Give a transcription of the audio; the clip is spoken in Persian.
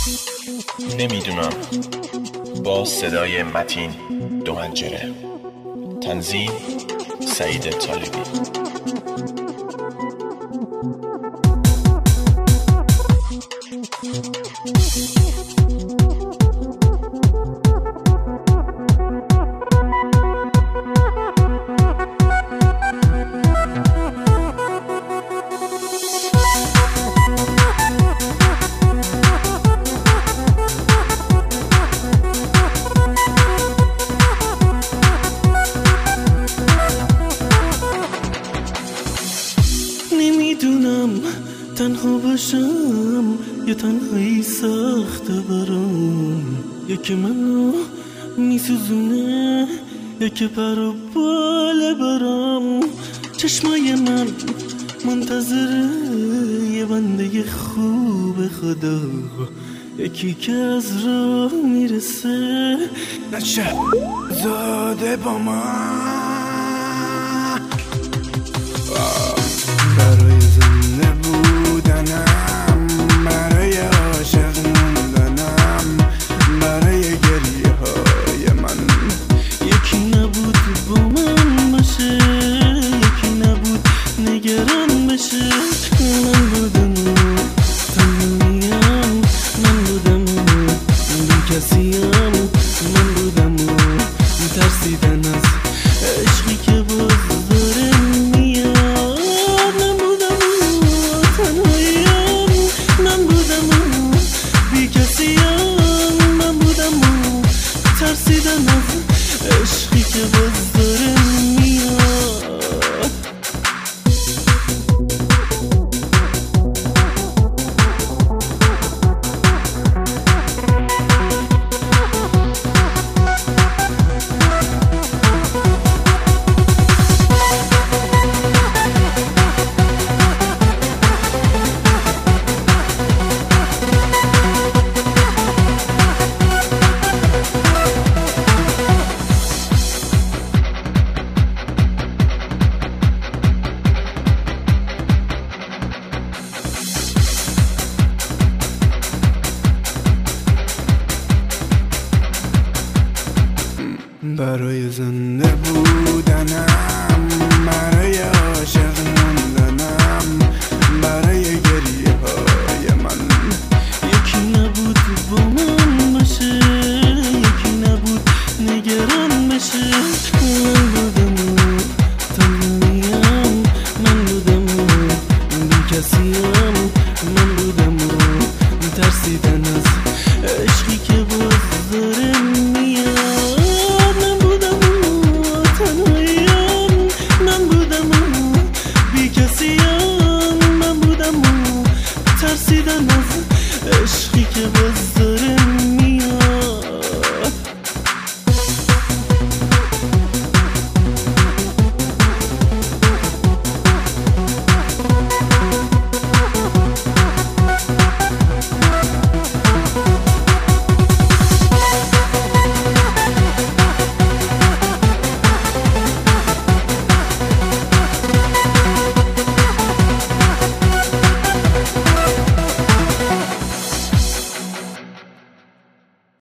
نمیدونم. با صدای متین دومنجره. تنظیم سعید طالبی. نمیدونم تنها باشم یا تنهایی سخت برام، یا که منو میسوزونه یا که پر و بال برام. چشمای من منتظره یه بنده خوب خدا، یکی که از راه میرسه نشه زاده با من. برای زنده بودنم، برای عاشق موندنم، برای گریه های من یکی نبود با من باشه، یکی نبود نگران بشه. من بودم تنهاییم، من بودم بی کسیم، من بودم ترسیدن از عشقی که باز داره میاد. من بودم تنهاییم، من بودم بی کسیم، من بودم ترسیدن از عشقی که باز داره میاد. برای زنده بودنم، برای عاشق موندنم، برای گریه های من یکی نبود با من باشه، یکی نبود نگران بشه. من بودم تنهاییم، من بودم بی کسیم، من بودم ترسیدن از عشقی که باز داره میاد. ترسیدن از عشقی که باز